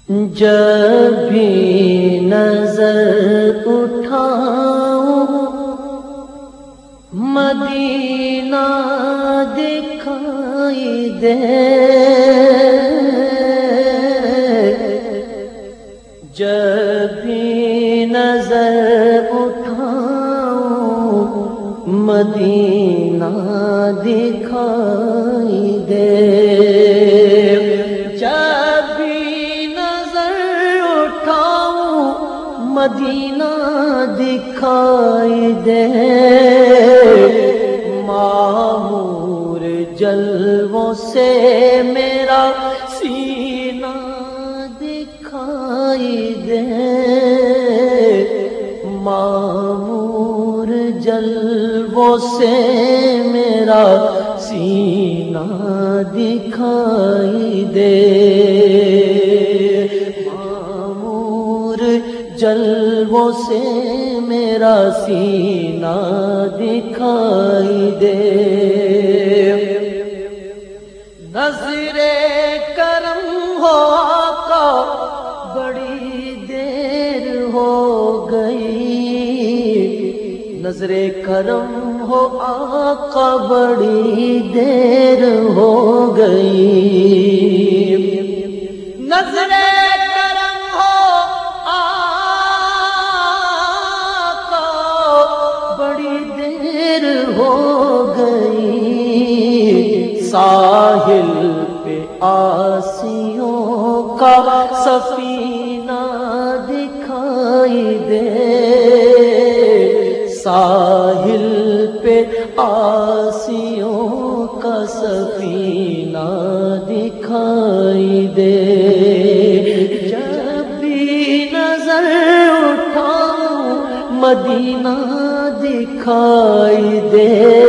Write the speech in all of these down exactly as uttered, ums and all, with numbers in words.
جب بھی نظر اٹھاؤں مدینہ دکھائی دے، جب بھی نظر اٹھاؤں مدینہ دکھائی دے، جب بھی نظر اٹھاؤں مدینہ دکھائی دے، معمور جلووں سے میرا سینہ دکھائی دے، معمور جلووں سے میرا سینہ دکھائی دے، معمور جلووں سے میرا سینہ دکھائی دے، نظر کرم ہو آقا بڑی دیر ہو گئی، نظر کرم ہو آقا بڑی دیر ہو گئی، نظر کرم ہو آقا بڑی دیر ہو گئی، ساحل پہ آسیوں کا سفینہ دکھائی دے، ساحل پہ آسیوں کا سفینہ دکھائی دے، جب بھی نظر اٹھاؤں مدینہ دکھائی دے،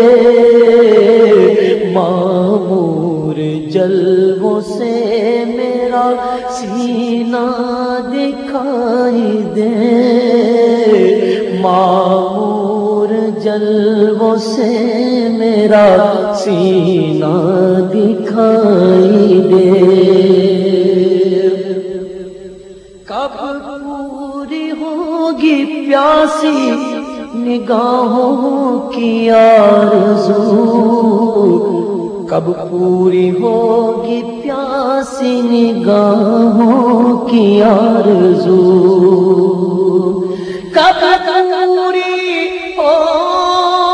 معمور جلووں سے میرا سینہ دکھائی دے، معمور جلووں سے میرا سینہ دکھائی دے، کب پوری ہوگی پیاسی نگاہوں کی آرزو، کب پوری ہوگی پیاسی نگاہوں کی آرزو، کب پوری ہوگی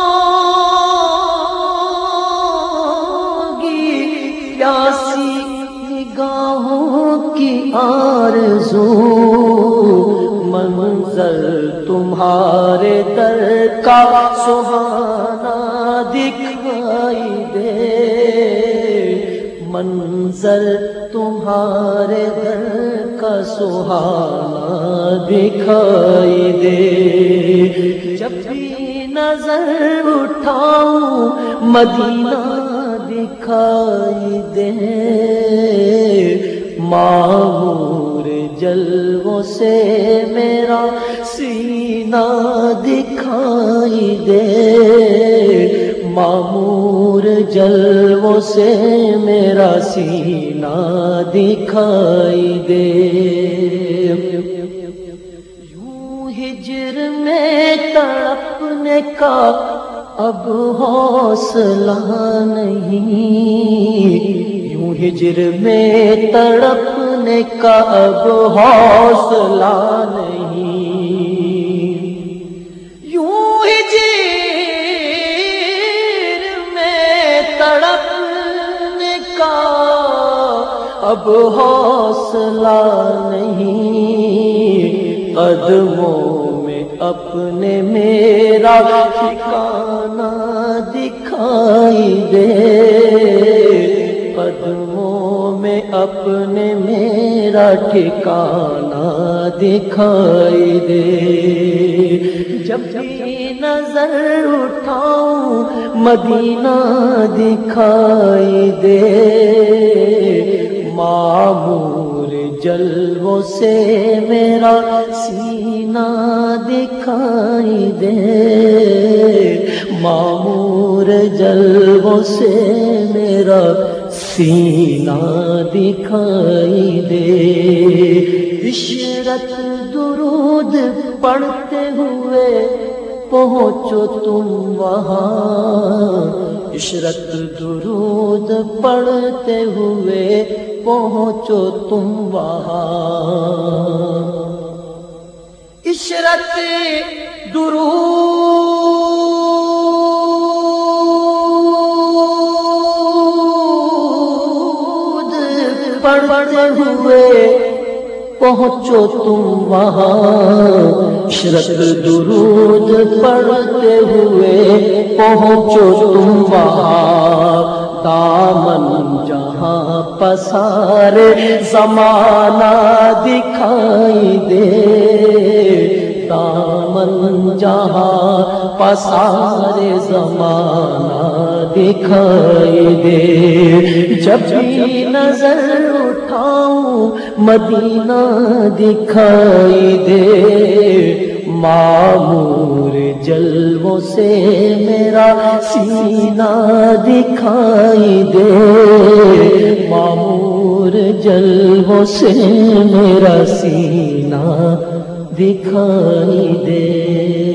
پیاسی نگاہوں کی آرزو، منظر تمہارے در کا سہانا دکھائی دے، منظر تمہارے در کا سہانا دکھائی دے، جب بھی نظر اٹھاؤں مدینہ دکھائی دے، معمور جلووں سے میرا سینہ دکھائی دے، معمور جلووں سے میرا سینہ دکھائی دے، یوں ہجر میں تڑپنے کا اب حوصلہ نہیں، یوں ہجر میں تڑپنے کا اب حوصلہ نہیں، یوں ہجر میں تڑپنے کا اب حوصلہ نہیں، قدموں میں اپنے میرا ٹھکانہ دکھائی دے، قدموں میں اپنے میرا ٹھکانہ دکھائی دے، جب بھی نظر اٹھاؤں مدینہ دکھائی دے، معمور جلووں سے میرا سینہ دکھائی دے، معمور جلووں سے میرا سینہ دکھائی دے۔ عشرت درود پڑھتے ہوئے پہنچو تم وہاں، عشرت درود پڑھتے ہوئے پہنچو تم وہاں۔ عشرت درود پڑھتے ہوئے پہنچو تم وہاں، عشرت درود پڑھتے ہوئے پہنچو تم وہاں۔ دامن جہاں پسارے زمانہ دکھائی دے، دامن جہاں پسارے زمانہ دکھائی دے۔ جب بھی نظر اٹھاؤں مدینہ دکھائی دے، معمور جلووں سے میرا سینہ دکھائی دے، معمور جلووں سے میرا سینہ دکھائی دے۔